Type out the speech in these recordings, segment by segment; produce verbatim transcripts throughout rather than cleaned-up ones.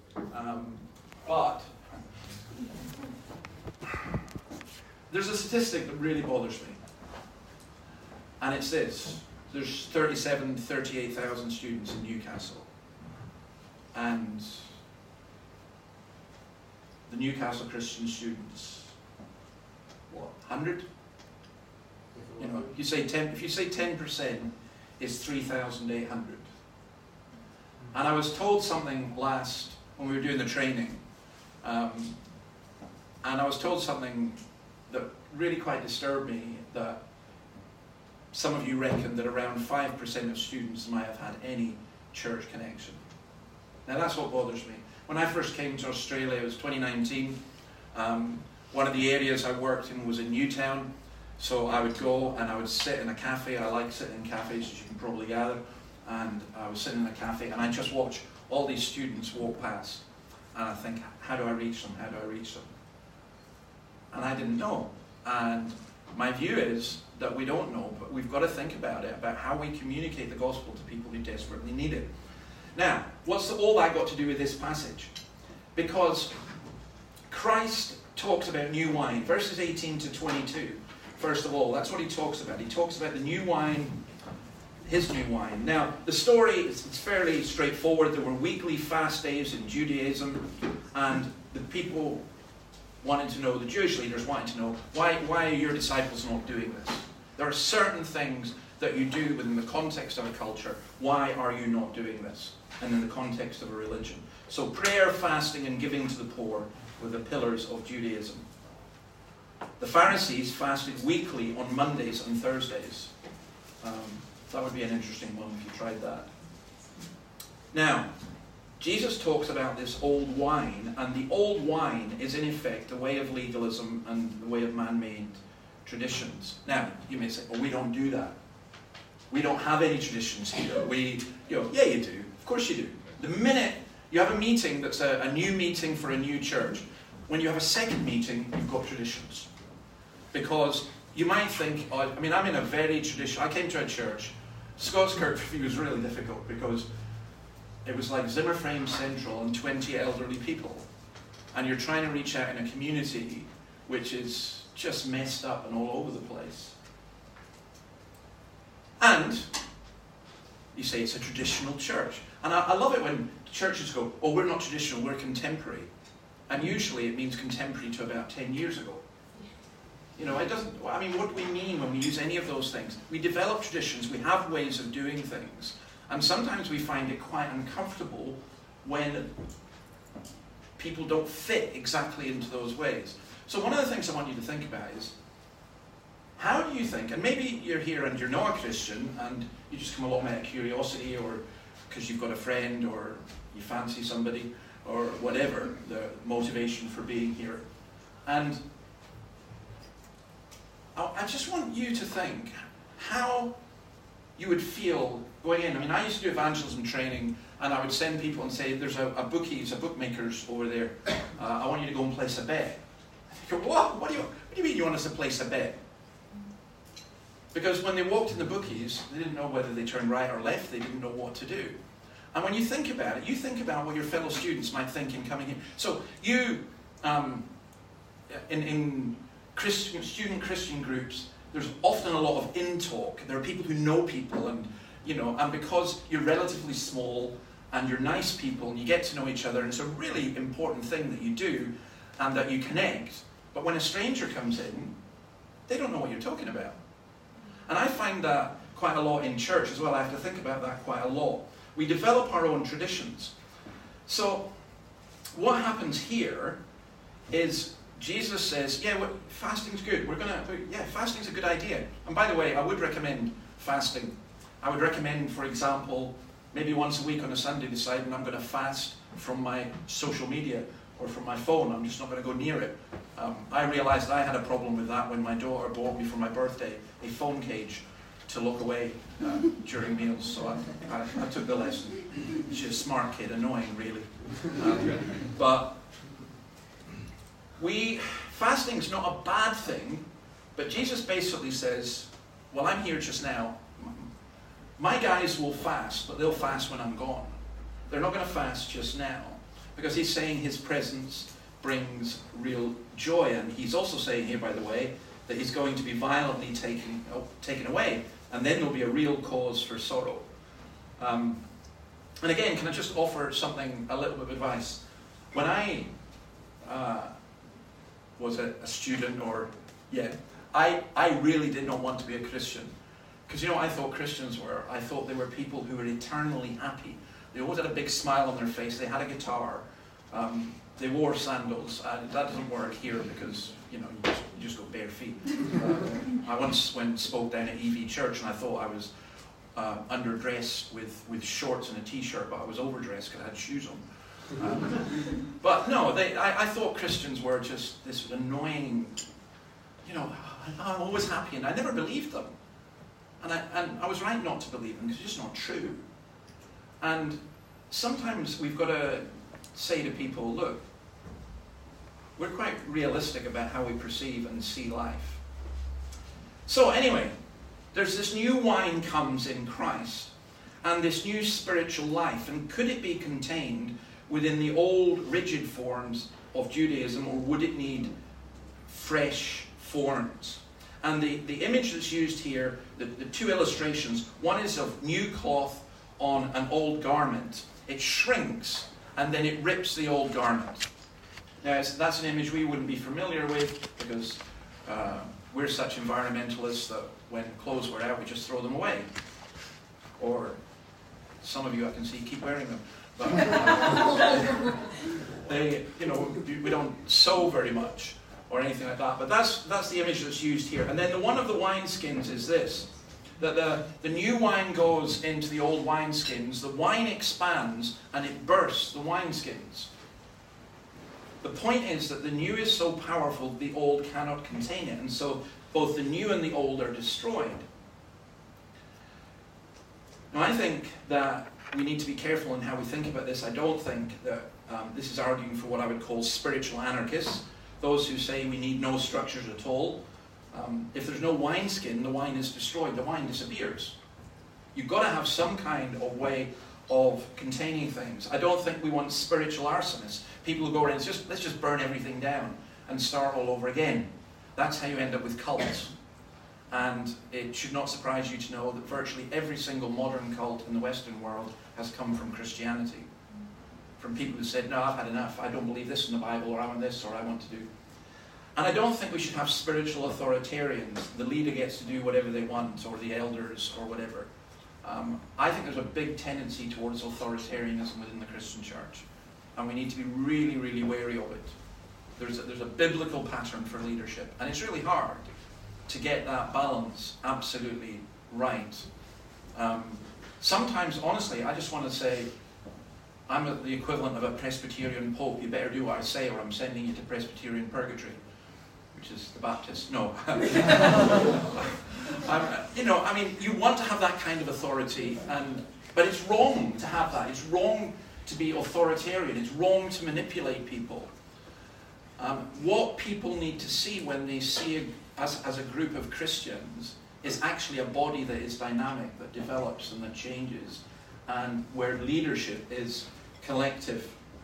Um, but there's a statistic that really bothers me. And it's this. There's thirty-seven, thirty-eight thousand students in Newcastle. And the Newcastle Christian students, what, one hundred? You know, if you say ten, if you say ten percent is three thousand eight hundred. And I was told something last, when we were doing the training, um, and I was told something that really quite disturbed me, that some of you reckon that around five percent of students might have had any church connection. Now that's what bothers me. When I first came to Australia, it was twenty nineteen. Um, one of the areas I worked in was in Newtown. So I would go and I would sit in a cafe. I like sitting in cafes, as you can probably gather. And I was sitting in a cafe and I just watch all these students walk past. And I think, how do I reach them? How do I reach them? And I didn't know. And my view is that we don't know, but we've got to think about it, about how we communicate the gospel to people who desperately need it. Now, what's all that got to do with this passage? Because Christ talks about new wine, verses eighteen to twenty-two. First of all, that's what he talks about. He talks about the new wine, his new wine. Now, the story is it's fairly straightforward. There were weekly fast days in Judaism, and the people wanted to know, the Jewish leaders wanted to know, why, why are your disciples not doing this? There are certain things that you do within the context of a culture. Why are you not doing this? And in the context of a religion. So prayer, fasting, and giving to the poor were the pillars of Judaism. The Pharisees fasted weekly on Mondays and Thursdays. Um, that would be an interesting one if you tried that. Now, Jesus talks about this old wine, and the old wine is in effect a way of legalism and the way of man-made traditions. Now, you may say, well, we don't do that. We don't have any traditions here. We, you know, yeah, you do. Of course you do. The minute you have a meeting that's a, a new meeting for a new church, when you have a second meeting, you've got traditions. Because you might think, oh, I mean, I'm in a very traditional, I came to a church, Scottskirk for me was really difficult because it was like Zimmer Frame Central and twenty elderly people. And you're trying to reach out in a community which is just messed up and all over the place. And you say it's a traditional church. And I, I love it when churches go, oh, we're not traditional, we're contemporary. And usually it means contemporary to about ten years ago. You know, it doesn't, I mean, what do we mean when we use any of those things? We develop traditions, we have ways of doing things. And sometimes we find it quite uncomfortable when people don't fit exactly into those ways. So one of the things I want you to think about is, how do you think, and maybe you're here and you're not a Christian and you just come along out of curiosity or because you've got a friend or you fancy somebody or whatever, the motivation for being here. And I just want you to think how you would feel going in. I mean, I used to do evangelism training and I would send people and say, there's a, a bookies, a bookmakers over there. Uh, I want you to go and place a bet. I go, what? What do you, what do you mean you want us to place a bet? Because when they walked in the bookies, they didn't know whether they turned right or left. They didn't know what to do. And when you think about it, you think about what your fellow students might think in coming in. So you, um, in, in Christian, student Christian groups, there's often a lot of in-talk. There are people who know people, and you know, and because you're relatively small and you're nice people and you get to know each other, and it's a really important thing that you do and that you connect. But when a stranger comes in, they don't know what you're talking about. And I find that quite a lot in church as well. I have to think about that quite a lot. We develop our own traditions. So what happens here is Jesus says, yeah, well, fasting's good. We're gonna, yeah, fasting's a good idea. And by the way, I would recommend fasting. I would recommend, for example, maybe once a week on a Sunday deciding I'm going to fast from my social media or from my phone. I'm just not going to go near it. Um, I realized I had a problem with that when my daughter bought me for my birthday a phone cage to look away uh, during meals. So I, I, I took the lesson. She's a smart kid, annoying really. Um, but we, fasting's not a bad thing, but Jesus basically says, well, I'm here just now. My guys will fast, but they'll fast when I'm gone. They're not going to fast just now. because he's saying his presence brings real joy. And he's also saying here, by the way, that he's going to be violently taken, oh, taken away, and then there'll be a real cause for sorrow. Um, and again, can I just offer something, a little bit of advice? When I uh, was a, a student, or, yeah, I, I really did not want to be a Christian. Because, you know what I thought Christians were? I thought they were people who were eternally happy. They always had a big smile on their face. They had a guitar. Um, they wore sandals. And that doesn't work here because, you know, you just, you just go bare feet. Uh, I once went and spoke down at E V Church, and I thought I was uh, underdressed with, with shorts and a t-shirt, but I was overdressed because I had shoes on. Um, but no, they, I, I thought Christians were just this annoying, you know, I'm always happy, and I never believed them. And I, and I was right not to believe them, because it's just not true. And sometimes we've got to say to people, look, we're quite realistic about how we perceive and see life. So anyway, there's this new wine comes in Christ, and this new spiritual life, and could it be contained within the old rigid forms of Judaism, or would it need fresh forms? And the, the image that's used here, the, the two illustrations, one is of new cloth on an old garment. It shrinks, and then it rips the old garment. Now, that's an image we wouldn't be familiar with, because uh, we're such environmentalists that when clothes wear out, we just throw them away. Or some of you, I can see, keep wearing them. But uh, they, you know, we don't sew very much or anything like that. But that's that's the image that's used here. And then the one of the wineskins is this: that the, the new wine goes into the old wineskins, the wine expands, and it bursts the wineskins. The point is that the new is so powerful, the old cannot contain it. And so both the new and the old are destroyed. Now, I think that we need to be careful in how we think about this. I don't think that um, this is arguing for what I would call spiritual anarchists, those who say we need no structures at all. Um, if there's no wineskin, the wine is destroyed, the wine disappears. You've got to have some kind of way of containing things. I don't think we want spiritual arsonists, people who go around and just, let's just burn everything down and start all over again. That's how you end up with cults. And it should not surprise you to know that virtually every single modern cult in the Western world has come from Christianity. From people who said, no, I've had enough, I don't believe this in the Bible, or I want this, or I want to do. And I don't think we should have spiritual authoritarians. The leader gets to do whatever they want, or the elders, or whatever. Um, I think there's a big tendency towards authoritarianism within the Christian church. And we need to be really, really wary of it. There's a, there's a biblical pattern for leadership. And it's really hard to get that balance absolutely right. Um, sometimes, honestly, I just want to say, I'm a, the equivalent of a Presbyterian pope. You better do what I say, or I'm sending you to Presbyterian purgatory, which is the Baptist. No. I'm, you know, I mean, you want to have that kind of authority, and but it's wrong to have that. It's wrong to be authoritarian. It's wrong to manipulate people. Um, what people need to see when they see a As, as a group of Christians is actually a body that is dynamic, that develops and that changes, and where leadership is collective.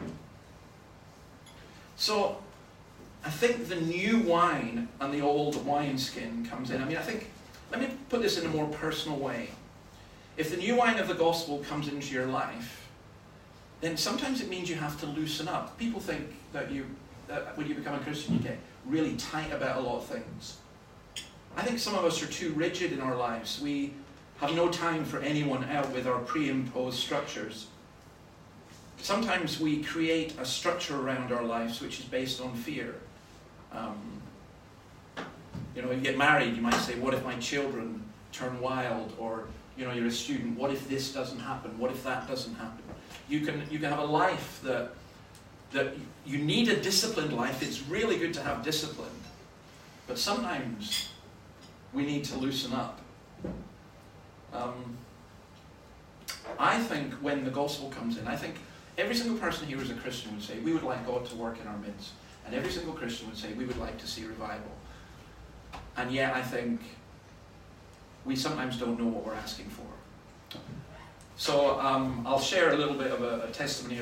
So I think the new wine and the old wineskin comes in. I mean, I think, let me put this in a more personal way. If the new wine of the gospel comes into your life, then sometimes it means you have to loosen up. People think that you, that when you become a Christian, you get really tight about a lot of things. I think some of us are too rigid in our lives. We have no time for anyone out with our pre-imposed structures. Sometimes we create a structure around our lives which is based on fear. Um, you know, when you get married, you might say, what if my children turn wild? Or, you know, you're a student, what if this doesn't happen? What if that doesn't happen? You can, you can have a life that, that you need a disciplined life. It's really good to have discipline. But sometimes we need to loosen up. Um, I think when the gospel comes in, I think every single person here who's a Christian would say, we would like God to work in our midst. And every single Christian would say, we would like to see revival. And yet I think we sometimes don't know what we're asking for. So um, I'll share a little bit of a, a testimony of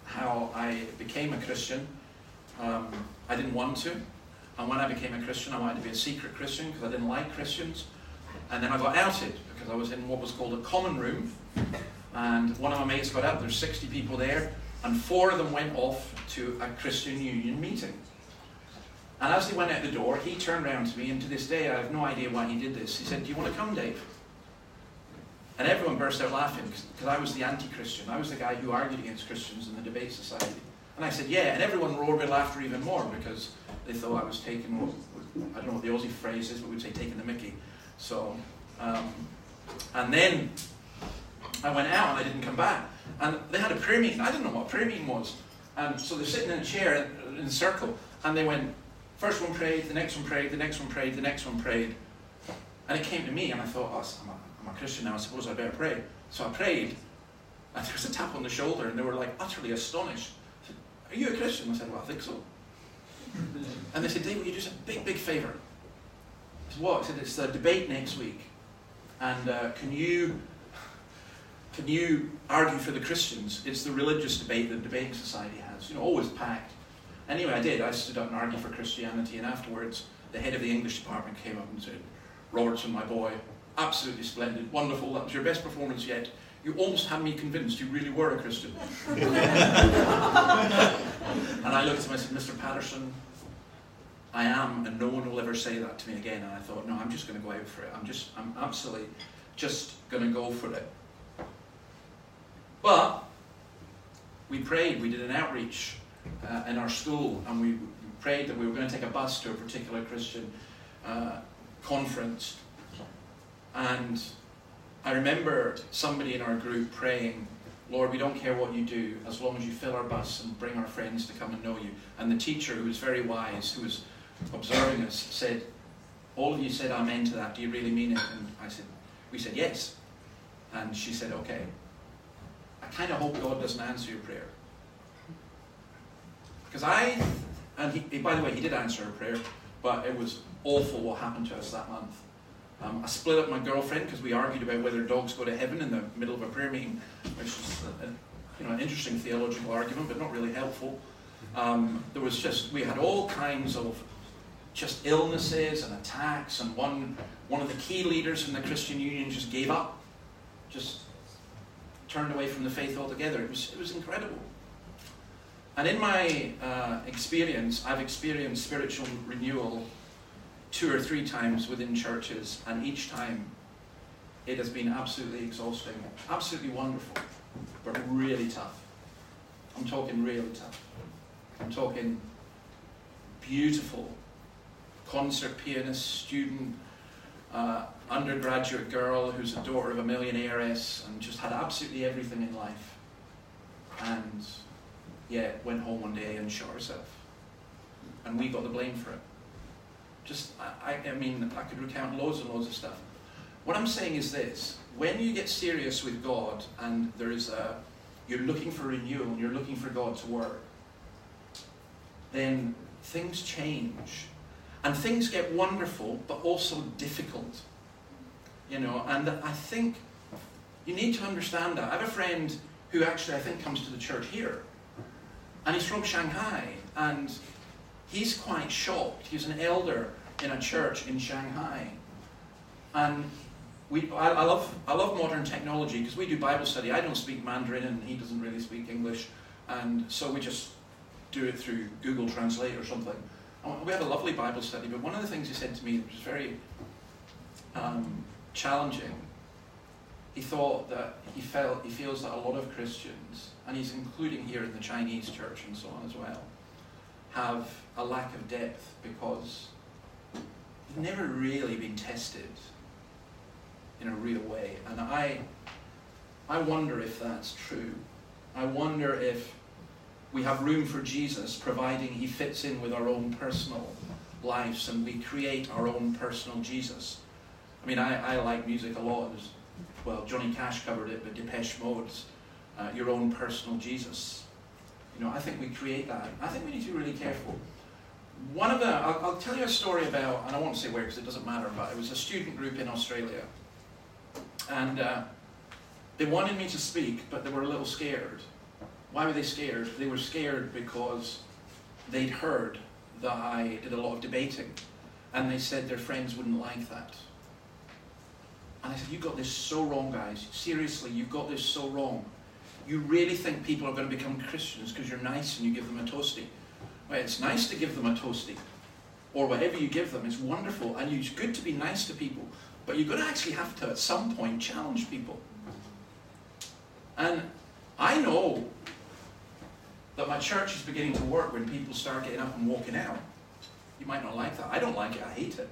how I became a Christian. Um, I didn't want to. And when I became a Christian, I wanted to be a secret Christian because I didn't like Christians. And then I got outed because I was in what was called a common room. And one of my mates got out, there's sixty people there, and four of them went off to a Christian Union meeting. And as they went out the door, he turned around to me, and to this day I have no idea why he did this. He said, "Do you want to come, Dave?" And everyone burst out laughing because I was the anti-Christian. I was the guy who argued against Christians in the debate society. And I said, yeah, and everyone roared with laughter even more because they thought I was taking, what, I don't know what the Aussie phrase is, but we'd say taking the mickey. So, um, and then I went out and I didn't come back. And they had a prayer meeting. I didn't know what a prayer meeting was. And so they're sitting in a chair in a circle, and they went, first one prayed, the next one prayed, the next one prayed, the next one prayed. And it came to me, and I thought, oh, I'm a, I'm a Christian now, I suppose I better pray. So I prayed, and there was a tap on the shoulder, and they were like utterly astonished. I said, "Are you a Christian?" I said, "Well, I think so." And they said, "Dave, will you do us a big, big favour?" I said, "What?" I said, "It's the debate next week, and uh, can you can you argue for the Christians? It's the religious debate that the debating society has, you know, always packed." Anyway, I did. I stood up and argued for Christianity, and afterwards, the head of the English department came up and said, "Robertson, my boy, absolutely splendid, wonderful, that was your best performance yet. You almost had me convinced you really were a Christian." And I looked at him and I said, "Mister Patterson, I am, and no one will ever say that to me again." And I thought, no, I'm just going to go out for it. I'm just, I'm absolutely just going to go for it. But we prayed, we did an outreach uh, in our school, and we prayed that we were going to take a bus to a particular Christian uh, conference. And I remember somebody in our group praying, "Lord, we don't care what you do, as long as you fill our bus and bring our friends to come and know you." And the teacher, who was very wise, who was observing us, said, "All of you said amen to that. Do you really mean it?" And I said, we said, "Yes." And she said, "Okay. I kind of hope God doesn't answer your prayer." Because I, and he, by the way, he did answer her prayer, but it was awful what happened to us that month. Um, I split up my girlfriend because we argued about whether dogs go to heaven in the middle of a prayer meeting, which was a, a, you know, an interesting theological argument, but not really helpful. Um, there was just, we had all kinds of just illnesses and attacks, and one, one of the key leaders in the Christian Union just gave up, just turned away from the faith altogether. It was, it was incredible. And in my uh, experience, I've experienced spiritual renewal two or three times within churches, and each time it has been absolutely exhausting, absolutely wonderful, but really tough. I'm talking really tough. I'm talking beautiful concert pianist, student, uh, undergraduate girl who's the daughter of a millionairess and just had absolutely everything in life. And yeah, went home one day and shot herself. And we got the blame for it. Just, I, I mean, I could recount loads and loads of stuff. What I'm saying is this: when you get serious with God and there is a, you're looking for renewal and you're looking for God to work, then things change. And things get wonderful, but also difficult. You know, and I think you need to understand that. I have a friend who actually I think comes to the church here. And he's from Shanghai, and he's quite shocked. He's an elder in a church in Shanghai. And we, I, I, love, I love modern technology because we do Bible study. I don't speak Mandarin and he doesn't really speak English. And so we just do it through Google Translate or something. And we have a lovely Bible study, but one of the things he said to me, which was very um, challenging, he thought that he felt, he feels that a lot of Christians, and he's including here in the Chinese church and so on as well, have a lack of depth because they've never really been tested in a real way. And I, I wonder if that's true. I wonder if we have room for Jesus, providing he fits in with our own personal lives and we create our own personal Jesus. I mean, I, I like music a lot. There's, well, Johnny Cash covered it, but Depeche Mode's uh, Your Own Personal Jesus. You know, I think we create that. I think we need to be really careful. One of the, I'll, I'll tell you a story about, and I won't say where because it doesn't matter, but it was a student group in Australia. And uh, they wanted me to speak, but they were a little scared. Why were they scared? They were scared because they'd heard that I did a lot of debating, and they said their friends wouldn't like that. And I said, you've got this so wrong, guys. Seriously, you've got this so wrong. You really think people are going to become Christians because you're nice and you give them a toastie? Well, it's nice to give them a toastie, or whatever you give them. It's wonderful, and it's good to be nice to people, but you're going to actually have to, at some point, challenge people. And I know that my church is beginning to work when people start getting up and walking out. You might not like that. I don't like it. I hate it.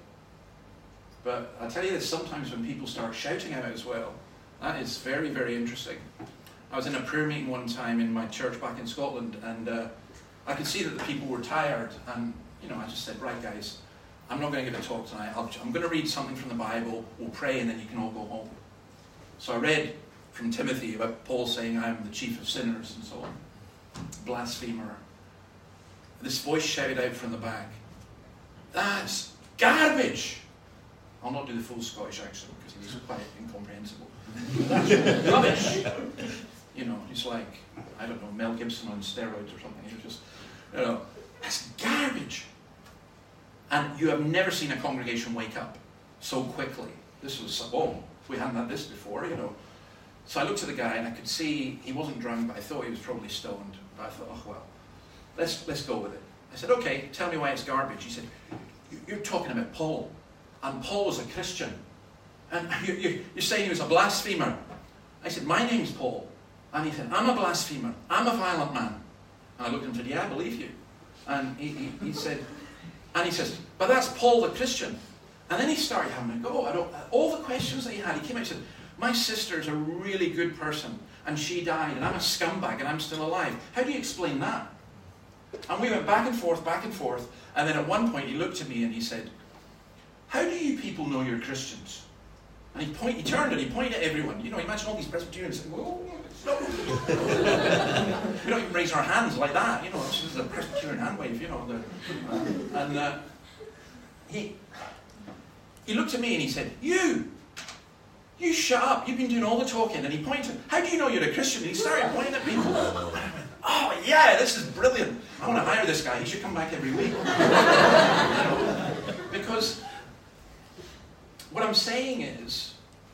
But I'll tell you this, sometimes when people start shouting out as well, that is very, very interesting. I was in a prayer meeting one time in my church back in Scotland, and uh, I could see that the people were tired, and you know, I just said, right guys, I'm not going to give a talk tonight. I'll, I'm going to read something from the Bible, we'll pray, and then you can all go home. So I read from Timothy about Paul saying, I'm the chief of sinners, and so on. Blasphemer. This voice shouted out from the back, that's garbage! I'll not do the full Scottish accent because it was quite incomprehensible. That's rubbish! You know, it's like, I don't know, Mel Gibson on steroids or something. It's just, you know, that's garbage! And you have never seen a congregation wake up so quickly. This was, oh, we hadn't had this before, you know. So I looked at the guy and I could see he wasn't drunk, but I thought he was probably stoned. But I thought, oh well, let's let's go with it. I said, okay, tell me why it's garbage. He said, you're talking about Paul, and Paul was a Christian, and you're, you're saying he was a blasphemer. I said, my name's Paul. And he said, I'm a blasphemer, I'm a violent man. And I looked at him and said, yeah, I believe you. And he, he, he said, and he says, but that's Paul the Christian. And then he started having a go. I don't, all the questions that he had, he came out and said, my sister's a really good person, and she died, and I'm a scumbag, and I'm still alive. How do you explain that? And we went back and forth, back and forth, and then at one point he looked at me and he said, how do you people know you're Christians? And he, point, he turned and he pointed at everyone. You know, imagine all these Presbyterians saying, whoa, no. We don't even raise our hands like that, you know, this is a Presbyterian hand wave, you know. The, and uh, he, he looked at me and he said, you! You shut up, you've been doing all the talking. And he pointed, how do you know you're a Christian? And he started pointing at people. And I went, oh yeah, this is brilliant. I want to hire this guy, he should come back every week. You know? Because what I'm saying is,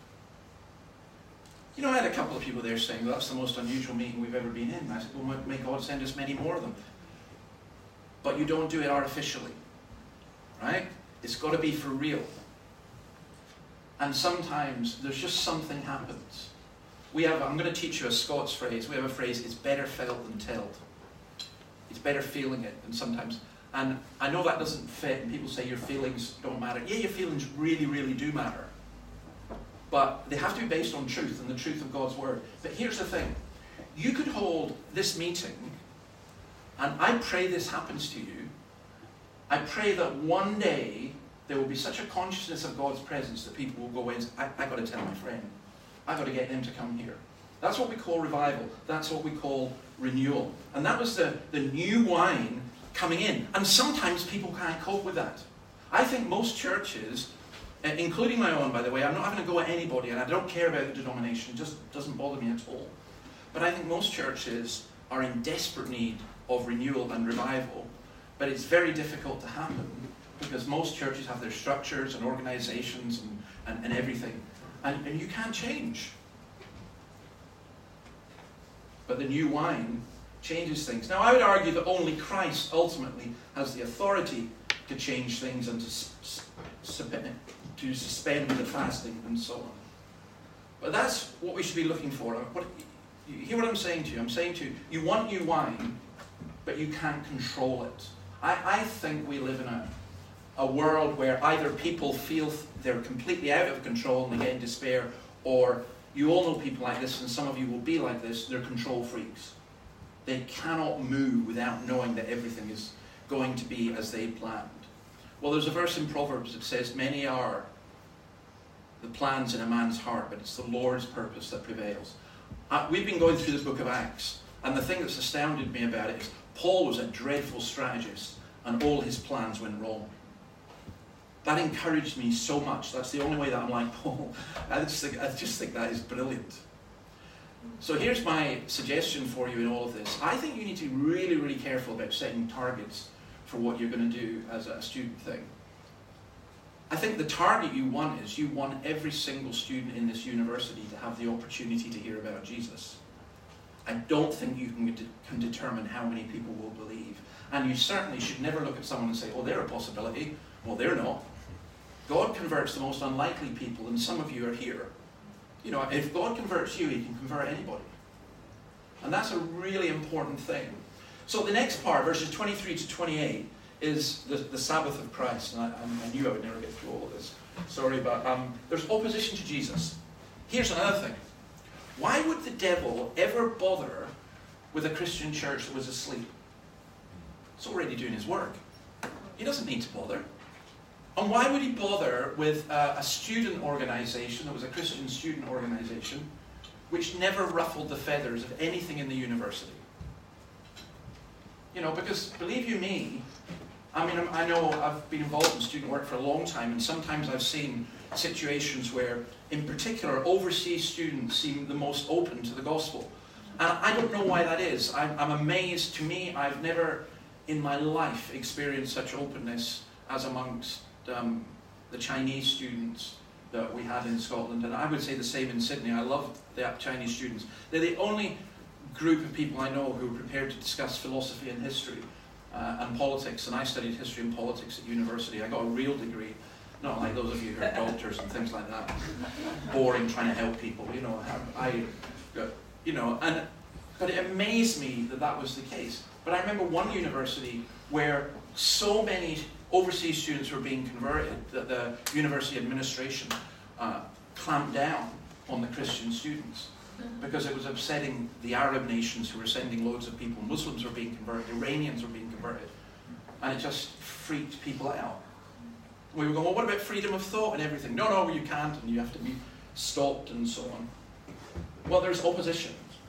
you know, I had a couple of people there saying, well, that's the most unusual meeting we've ever been in. And I said, well, may God send us many more of them. But you don't do it artificially, right? It's got to be for real. And sometimes there's just something happens. We have, I'm going to teach you a Scots phrase. We have a phrase, it's better felt than told. It's better feeling it than sometimes. And I know that doesn't fit, and people say your feelings don't matter. Yeah, your feelings really, really do matter. But they have to be based on truth and the truth of God's word. But here's the thing. You could hold this meeting, and I pray this happens to you. I pray that one day there will be such a consciousness of God's presence that people will go in and say, I, I got to tell my friend. I've got to get him to come here. That's what we call revival. That's what we call renewal. And that was the, the new wine coming in. And sometimes people can't cope with that. I think most churches, including my own, by the way, I'm not having to go at anybody, and I don't care about the denomination. It just doesn't bother me at all. But I think most churches are in desperate need of renewal and revival. But it's very difficult to happen, because most churches have their structures and organizations and, and, and everything. And, and you can't change. But the new wine changes things. Now, I would argue that only Christ ultimately has the authority to change things and to, to suspend the fasting and so on. But that's what we should be looking for. What, you hear what I'm saying to you? I'm saying to you, you want new wine, but you can't control it. I, I think we live in a a world where either people feel they're completely out of control and they get in despair, or you all know people like this, and some of you will be like this, they're control freaks. They cannot move without knowing that everything is going to be as they planned. Well, there's a verse in Proverbs that says, many are the plans in a man's heart, but it's the Lord's purpose that prevails. Uh, we've been going through this book of Acts, and the thing that's astounded me about it is Paul was a dreadful strategist, and all his plans went wrong. That encouraged me so much. That's the only way that I'm like Paul. I just think, I just think that is brilliant. So here's my suggestion for you in all of this. I think you need to be really, really careful about setting targets for what you're going to do as a student thing. I think the target you want is you want every single student in this university to have the opportunity to hear about Jesus. I don't think you can, can determine how many people will believe. And you certainly should never look at someone and say, oh, they're a possibility. Well, they're not. God converts the most unlikely people, and some of you are here. You know, if God converts you, he can convert anybody. And that's a really important thing. So the next part, verses twenty-three to twenty-eight, is the, the Sabbath of Christ. And I, I knew I would never get through all of this. Sorry, but um, there's opposition to Jesus. Here's another thing. Why would the devil ever bother with a Christian church that was asleep? It's already doing his work. He doesn't need to bother. And why would he bother with a, a student organization that was a Christian student organization which never ruffled the feathers of anything in the university? You know, because believe you me, I mean, I know I've been involved in student work for a long time, and sometimes I've seen situations where, in particular, overseas students seem the most open to the gospel. And I don't know why that is. I'm, I'm amazed. To me, I've never in my life experienced such openness as amongst um, the Chinese students that we had in Scotland. And I would say the same in Sydney. I love the Chinese students. They're the only group of people I know who are prepared to discuss philosophy and history uh, and politics. And I studied history and politics at university. I got a real degree. Not like those of you who are doctors and things like that. Boring, trying to help people, you know. I, you know, and but it amazed me that that was the case. But I remember one university where so many overseas students were being converted that the university administration uh, clamped down on the Christian students because it was upsetting the Arab nations who were sending loads of people. Muslims were being converted, Iranians were being converted, and it just freaked people out. We were going, well, what about freedom of thought and everything? No, no, you can't, and you have to be stopped and so on. Well, there's opposition.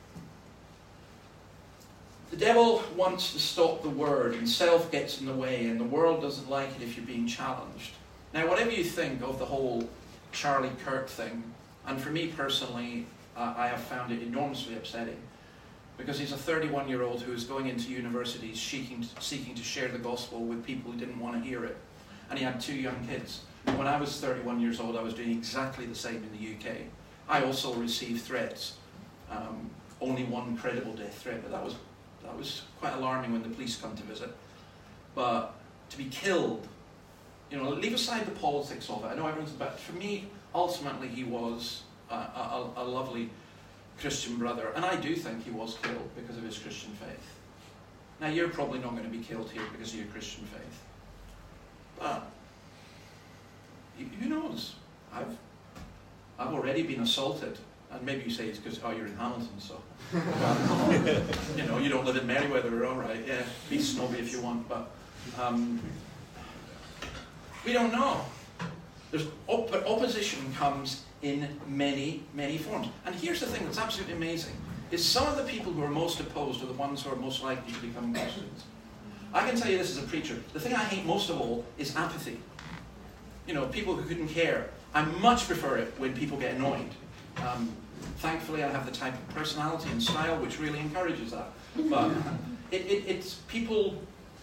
The devil wants to stop the word, and self gets in the way, and the world doesn't like it if you're being challenged. Now, whatever you think of the whole Charlie Kirk thing, and for me personally, uh, I have found it enormously upsetting, because he's a thirty-one-year-old who is going into universities seeking, seeking to share the gospel with people who didn't want to hear it. And he had two young kids. And when I was thirty-one years old, I was doing exactly the same in the U K. I also received threats. Um, only one credible death threat, but that was that was quite alarming when the police come to visit. But to be killed, you know, leave aside the politics of it. I know everyone's about. For me, ultimately, he was a, a, a lovely Christian brother, and I do think he was killed because of his Christian faith. Now, you're probably not going to be killed here because of your Christian faith. But who knows? I've I've already been assaulted, and maybe you say it's because oh you're in Hamilton, so you know you don't live in Merriweather, all right? Yeah, be snobby if you want, but um, we don't know. There's op but opposition comes in many many forms, and here's the thing that's absolutely amazing: is some of the people who are most opposed are the ones who are most likely to become Christians. I can tell you this as a preacher. The thing I hate most of all is apathy. You know, people who couldn't care. I much prefer it when people get annoyed. Um, thankfully, I have the type of personality and style which really encourages that. But it, it, it's people,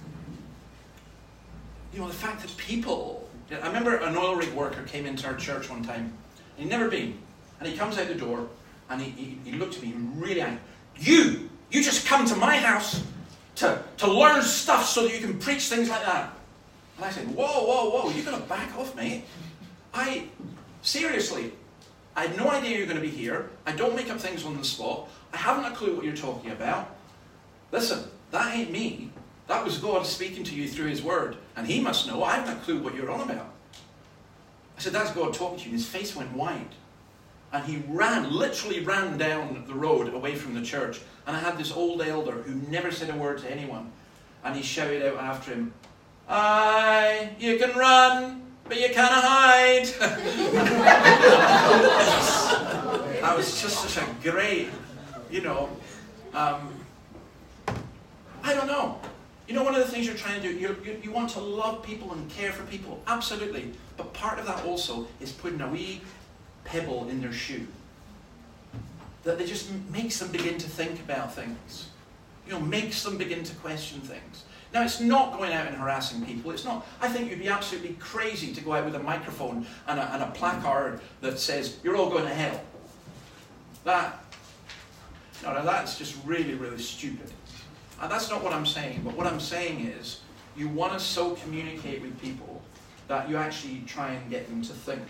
you know, the fact that people... I remember an oil rig worker came into our church one time, and he'd never been. And he comes out the door, and he, he, he looked at me really angry. You! You just come to my house To, to learn stuff so that you can preach things like that. And I said, whoa, whoa, whoa, you're going to back off, mate. I, seriously, I had no idea you're going to be here. I don't make up things on the spot. I haven't a clue what you're talking about. Listen, that ain't me. That was God speaking to you through his word. And he must know. I haven't a clue what you're on about. I said, that's God talking to you. And his face went white. And he ran, literally ran down the road away from the church. And I had this old elder who never said a word to anyone. And he shouted out after him, aye, you can run, but you can't hide. That was just such a great, you know, um, I don't know. You know, one of the things you're trying to do, you, you, you want to love people and care for people, absolutely. But part of that also is putting a wee pebble in their shoe. that it just makes them begin to think about things. You know, makes them begin to question things. Now, it's not going out and harassing people. It's not. I think you'd be absolutely crazy to go out with a microphone and a, and a placard that says, you're all going to hell. That, no, no, that's just really, really stupid. And that's not what I'm saying. But what I'm saying is, you want to so communicate with people that you actually try and get them to think.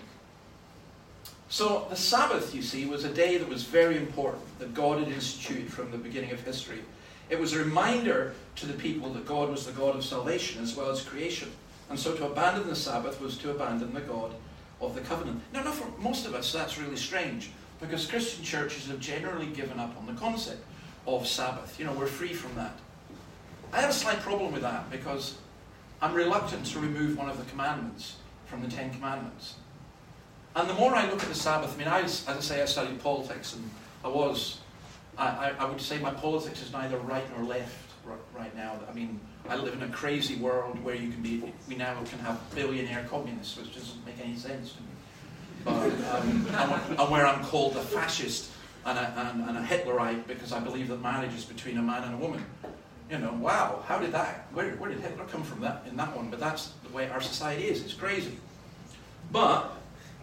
So the Sabbath, you see, was a day that was very important, that God had instituted from the beginning of history. It was a reminder to the people that God was the God of salvation as well as creation. And so to abandon the Sabbath was to abandon the God of the covenant. Now, now for most of us, that's really strange, because Christian churches have generally given up on the concept of Sabbath. You know, we're free from that. I have a slight problem with that, because I'm reluctant to remove one of the commandments from the Ten Commandments. And the more I look at the Sabbath, I mean, I, as I say, I studied politics, and I was... I, I would say my politics is neither right nor left right now. I mean, I live in a crazy world where you can be, we now can have billionaire communists, which doesn't make any sense to me. But, um, and, and where I'm called a fascist and a, and, and a Hitlerite because I believe that marriage is between a man and a woman. You know, wow, how did that, where, where did Hitler come from that in that one? But that's the way our society is, it's crazy. But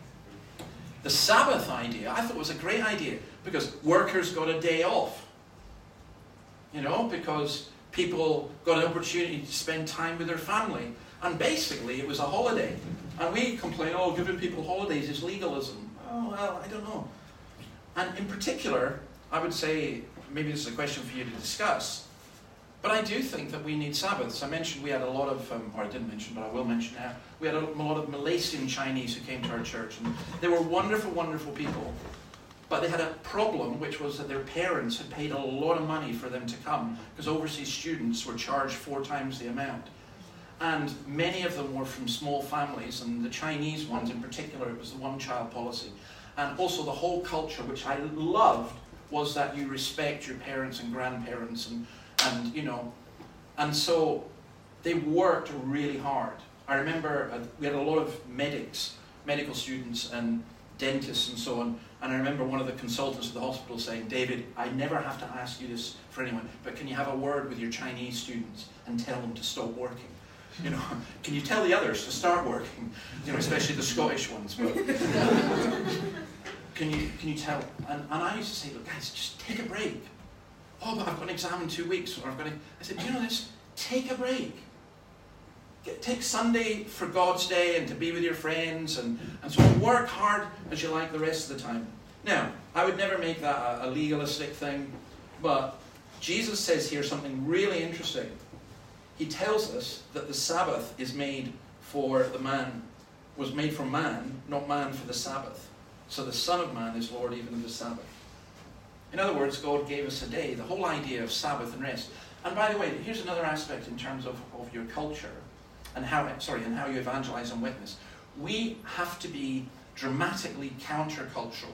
the Sabbath idea, I thought was a great idea, because workers got a day off. You know, because people got an opportunity to spend time with their family. And basically, it was a holiday. And we complain, oh, giving people holidays is legalism. Oh, well, I don't know. And in particular, I would say, maybe this is a question for you to discuss, but I do think that we need Sabbaths. I mentioned we had a lot of, um, or I didn't mention, but I will mention now, we had a lot of Malaysian Chinese who came to our church, and they were wonderful, wonderful people. But they had a problem, which was that their parents had paid a lot of money for them to come, because overseas students were charged four times the amount. And many of them were from small families, and the Chinese ones in particular, it was the one-child policy. And also the whole culture, which I loved, was that you respect your parents and grandparents, and, and you know, and so they worked really hard. I remember uh, we had a lot of medics, medical students, and dentists and so on, and I remember one of the consultants at the hospital saying, David, I never have to ask you this for anyone, but can you have a word with your Chinese students and tell them to stop working? You know, can you tell the others to start working? You know, especially the Scottish ones. But can you can you tell? And, and I used to say, look, guys, just take a break. Oh, but I've got an exam in two weeks, or I've got a... I said, do you know this? Take a break. Get, take Sunday for God's day and to be with your friends, and, and so on. Work hard as you like the rest of the time. Now, I would never make that a, a legalistic thing, but Jesus says here something really interesting. He tells us that the Sabbath is made for the man, was made for man, not man for the Sabbath. So the Son of Man is Lord even of the Sabbath. In other words, God gave us a day, the whole idea of Sabbath and rest. And by the way, here's another aspect in terms of, of your culture and how, sorry, and how you evangelize and witness. We have to be dramatically countercultural.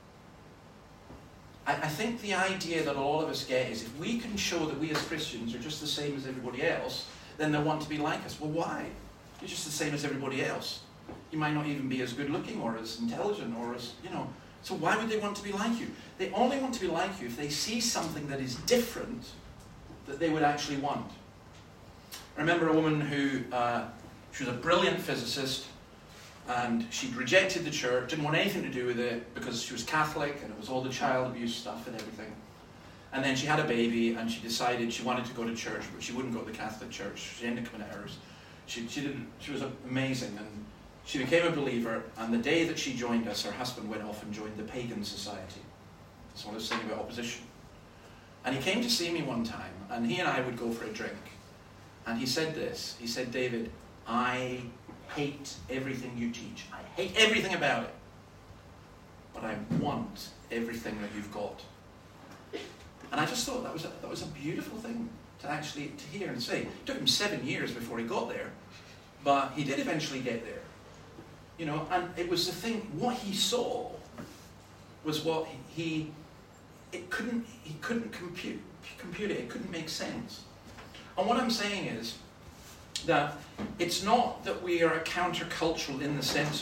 I, I think the idea that all of us get is if we can show that we as Christians are just the same as everybody else, then they'll want to be like us. Well, why? You're just the same as everybody else. You might not even be as good looking or as intelligent or as, you know, so why would they want to be like you? They only want to be like you if they see something that is different that they would actually want. I remember a woman who, uh, she was a brilliant physicist, and she'd rejected the church, didn't want anything to do with it because she was Catholic and it was all the child abuse stuff and everything. And then she had a baby and she decided she wanted to go to church, but she wouldn't go to the Catholic church. She ended up committing errors. She, she, did, she was amazing, and she became a believer, and the day that she joined us, her husband went off and joined the Pagan Society. That's what I was saying about opposition. And he came to see me one time, and he and I would go for a drink. And he said this, he said, David, I hate everything you teach. I hate everything about it. But I want everything that you've got. And I just thought that was a, that was a beautiful thing to actually to hear and say. It took him seven years before he got there, but he did eventually get there. You know, and it was the thing, what he saw was what he, he it couldn't, he couldn't compute, compute it, it couldn't make sense. And what I'm saying is that it's not that we are countercultural in the sense of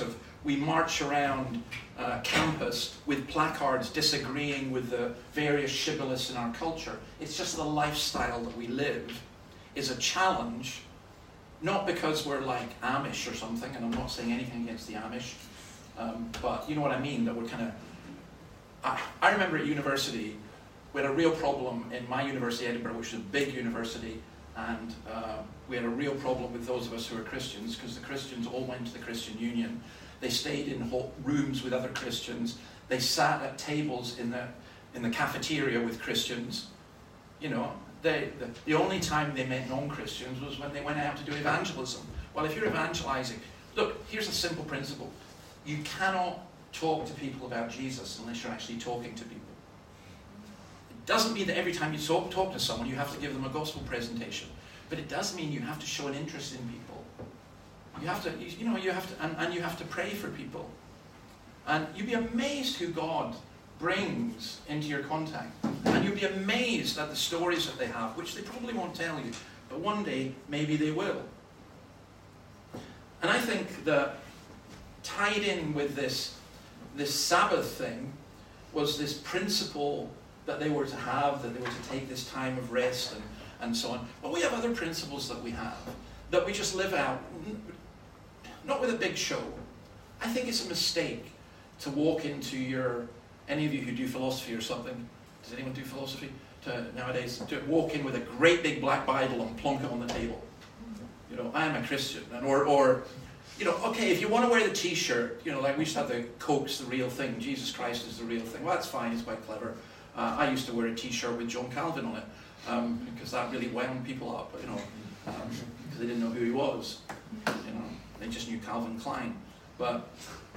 we march around uh, campus with placards disagreeing with the various shibboleths in our culture. It's just the lifestyle that we live is a challenge, not because we're like Amish or something, and I'm not saying anything against the Amish, um, but you know what I mean, that we're kind of... I, I remember at university, we had a real problem in my university, Edinburgh, which is a big university, and uh, we had a real problem with those of us who are Christians, because the Christians all went to the Christian Union. They stayed in rooms with other Christians. They sat at tables in the in the cafeteria with Christians. You know, they, the, the only time they met non-Christians was when they went out to do evangelism. Well, if you're evangelizing, look, here's a simple principle. You cannot talk to people about Jesus unless you're actually talking to people. It doesn't mean that every time you talk, talk to someone, you have to give them a gospel presentation. But it does mean you have to show an interest in people. You have to, you, you know, you have to, and, and you have to pray for people. And you'd be amazed who God brings into your contact. And you'd be amazed at the stories that they have, which they probably won't tell you. But one day, maybe they will. And I think that tied in with this, this Sabbath thing was this principle that they were to have, that they were to take this time of rest and, and so on. But we have other principles that we have, that we just live out, not with a big show. I think it's a mistake to walk into your, any of you who do philosophy or something, does anyone do philosophy to, nowadays, to walk in with a great big black Bible and plonk it on the table. You know, I am a Christian. And, or, or, you know, okay, if you want to wear the t-shirt, you know, like we used to have the Coke's the real thing, Jesus Christ is the real thing. Well, that's fine, it's quite clever. Uh, I used to wear a t-shirt with John Calvin on it, um, because that really wound people up, you know, um, because they didn't know who he was. You know, they just knew Calvin Klein. But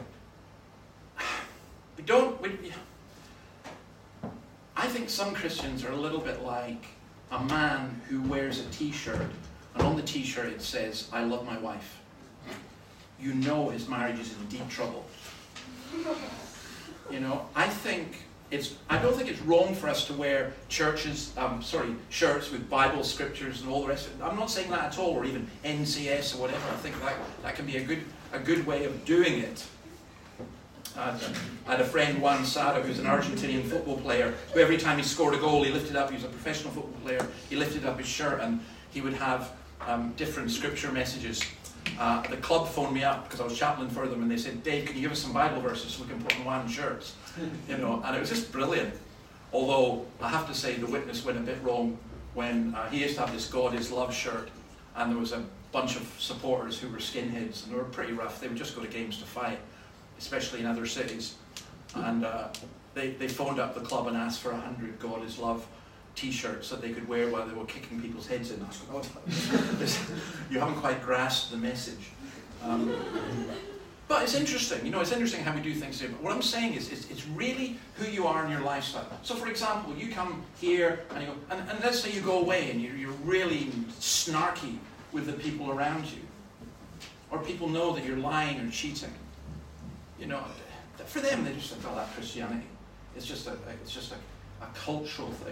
we don't, we, I think some Christians are a little bit like a man who wears a t-shirt, and on the t-shirt it says, I love my wife. You know his marriage is in deep trouble. You know, I think it's, I don't think it's wrong for us to wear churches, um, sorry, shirts with Bible scriptures and all the rest of it. I'm not saying that at all, or even N C S or whatever. I think that, that can be a good, a good way of doing it. Uh, I had a friend, Juan Sada, who's an Argentinian football player, who every time he scored a goal, he lifted up, he was a professional football player, he lifted up his shirt and he would have um, different scripture messages. Uh, the club phoned me up because I was chaplain for them, and they said, Dave, can you give us some Bible verses so we can put on Juan's shirts? You know, and it was just brilliant. Although, I have to say, the witness went a bit wrong when uh, he used to have this God is Love shirt, and there was a bunch of supporters who were skinheads, and they were pretty rough. They would just go to games to fight, especially in other cities. And uh, they, they phoned up the club and asked for a hundred God is Love t-shirts that they could wear while they were kicking people's heads in. I was like, oh, this, you haven't quite grasped the message. Um, but it's interesting, you know, it's interesting how we do things here. But what I'm saying is, it's, it's really who you are in your lifestyle. So for example, you come here and you go, and, and let's say you go away and you're, you're really snarky with the people around you. Or people know that you're lying or cheating. You know, for them, they just think, oh, that Christianity. It's just a, it's just a, a cultural thing.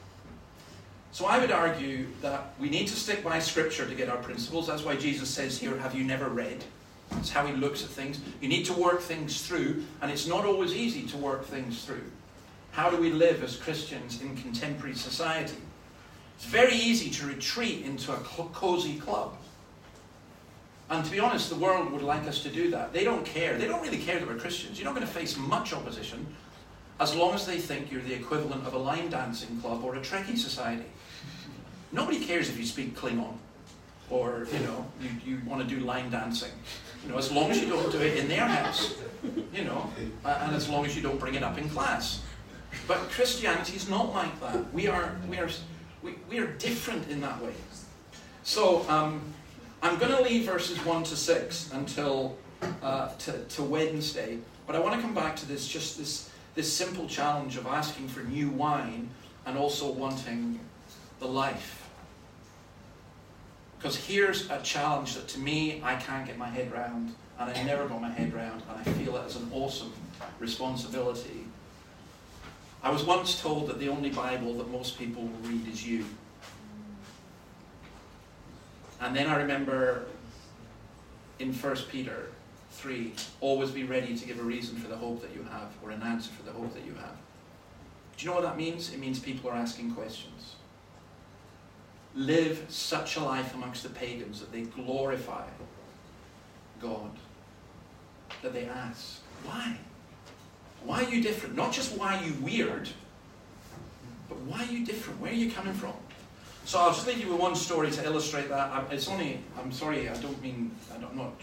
So I would argue that we need to stick by Scripture to get our principles. That's why Jesus says here, have you never read? That's how he looks at things. You need to work things through, and it's not always easy to work things through. How do we live as Christians in contemporary society? It's very easy to retreat into a cozy club. And to be honest, the world would like us to do that. They don't care. They don't really care that we're Christians. You're not going to face much opposition as long as they think you're the equivalent of a line dancing club or a Trekkie society. Nobody cares if you speak Klingon or, you know, you, you want to do line dancing. You know, as long as you don't do it in their house, you know, and as long as you don't bring it up in class. But Christianity is not like that. We are, we are, we, we are different in that way. So, um, I'm going to leave verses one to six until uh, to, to Wednesday, but I want to come back to this, just this, this simple challenge of asking for new wine and also wanting the life. Because here's a challenge that to me, I can't get my head round, and I never got my head round, and I feel it as an awesome responsibility. I was once told that the only Bible that most people will read is you. And then I remember in First Peter Three, always be ready to give a reason for the hope that you have, or an answer for the hope that you have. Do you know what that means? It means people are asking questions. Live such a life amongst the pagans that they glorify God, that they ask, why? Why are you different? Not just why are you weird, but why are you different? Where are you coming from? So I'll just leave you with one story to illustrate that. It's only, I'm sorry, I don't mean, I don't, I'm not,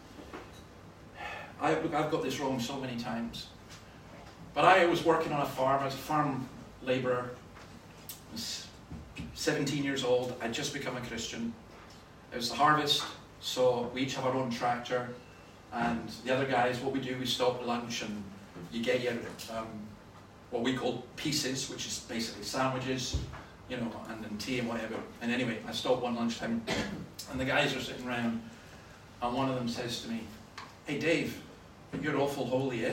I, look, I've got this wrong so many times. But I was working on a farm. I was a farm labourer. I was seventeen years old. I'd just become a Christian. It was the harvest, so we each have our own tractor. And the other guys, what we do, we stop at lunch and you get your, um, what we call pieces, which is basically sandwiches, you know, and then tea and whatever. And anyway, I stopped one lunchtime and the guys are sitting around and one of them says to me, "Hey Dave, you're awful holy, eh?"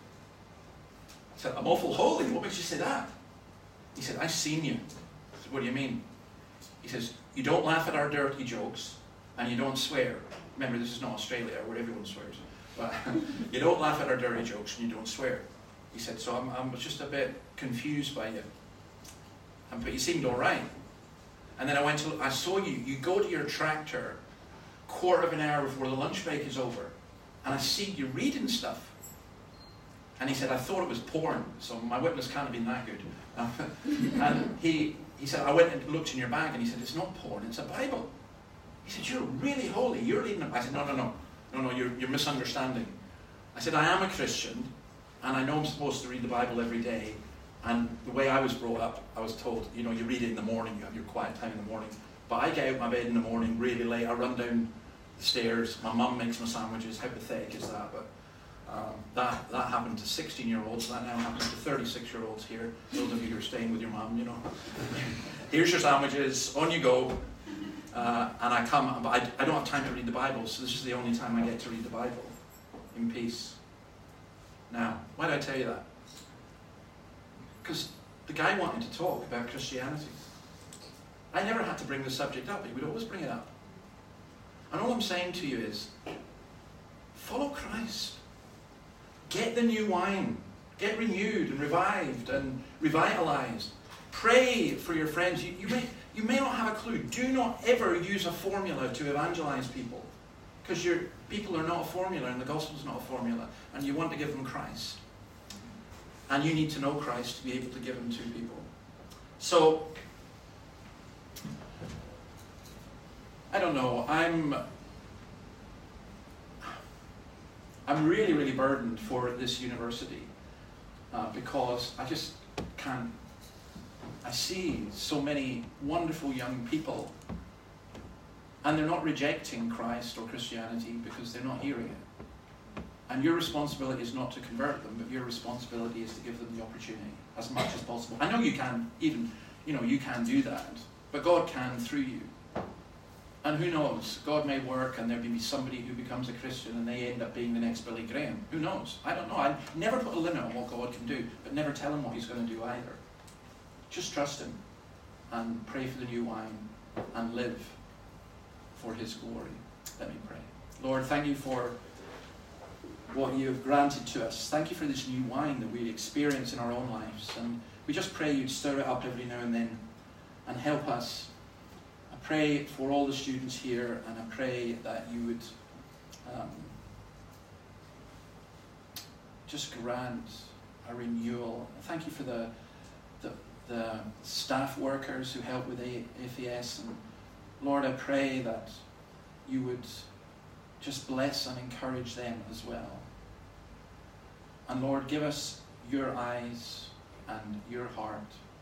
I said, "I'm awful holy? What makes you say that?" He said, "I've seen you." I said, "What do you mean?" He says, "You don't laugh at our dirty jokes and you don't swear." Remember, this is not Australia where everyone swears. But you don't laugh at our dirty jokes and you don't swear. He said, "So I'm, I'm just a bit confused by you. And, but you seemed all right." And then I went to, I saw you, you go to your tractor quarter of an hour before the lunch break is over. And I see you reading stuff. And he said, "I thought it was porn, so my witness can't have been that good." And he, he said, "I went and looked in your bag," and he said, "It's not porn, it's a Bible." He said, "You're really holy, you're reading it." I said, "No, no, no, no, no, you're, you're misunderstanding." I said, "I am a Christian, and I know I'm supposed to read the Bible every day, and the way I was brought up, I was told, you know, you read it in the morning, you have your quiet time in the morning. But I get out of my bed in the morning really late, I run down the stairs, my mum makes my sandwiches." How pathetic is that? But um, that, that happened to sixteen year olds, that now happens to thirty-six year olds here, those of you who are staying with your mum, you know. Here's your sandwiches, on you go. Uh, and I come, but I, I don't have time to read the Bible, so this is the only time I get to read the Bible in peace. Now, why do I tell you that? Because the guy wanted to talk about Christianity. I never had to bring the subject up, he would always bring it up. And all I'm saying to you is, follow Christ. Get the new wine. Get renewed and revived and revitalized. Pray for your friends. You, you, may, you may not have a clue. Do not ever use a formula to evangelize people. Because your people are not a formula and the gospel is not a formula. And you want to give them Christ. And you need to know Christ to be able to give him to people. So, I don't know, I'm I'm really, really burdened for this university uh, because I just can't, I see so many wonderful young people and they're not rejecting Christ or Christianity because they're not hearing it. And your responsibility is not to convert them, but your responsibility is to give them the opportunity as much as possible. I know you can, even, you know, you can do that, but God can through you. And who knows, God may work and there may be somebody who becomes a Christian and they end up being the next Billy Graham. Who knows? I don't know. I never put a limit on what God can do, but never tell him what he's going to do either. Just trust him and pray for the new wine and live for his glory. Let me pray. Lord, thank you for what you have granted to us. Thank you for this new wine that we experience in our own lives. And we just pray you'd stir it up every now and then and help us. I pray for all the students here, and I pray that you would um, just grant a renewal. Thank you for the, the, the staff workers who help with A F E S. And Lord, I pray that you would just bless and encourage them as well. And Lord, give us your eyes and your heart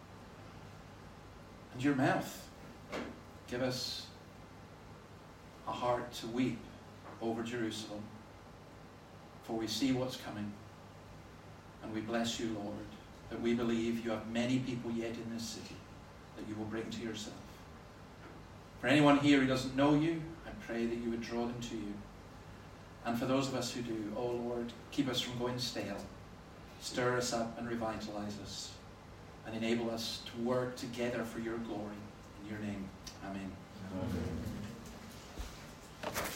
and your mouth. Give us a heart to weep over Jerusalem, for we see what's coming. And we bless you, Lord, that we believe you have many people yet in this city that you will bring to yourself. For anyone here who doesn't know you, I pray that you would draw them to you. And for those of us who do, oh Lord, keep us from going stale. Stir us up and revitalize us, and enable us to work together for your glory. In your name, amen. Amen.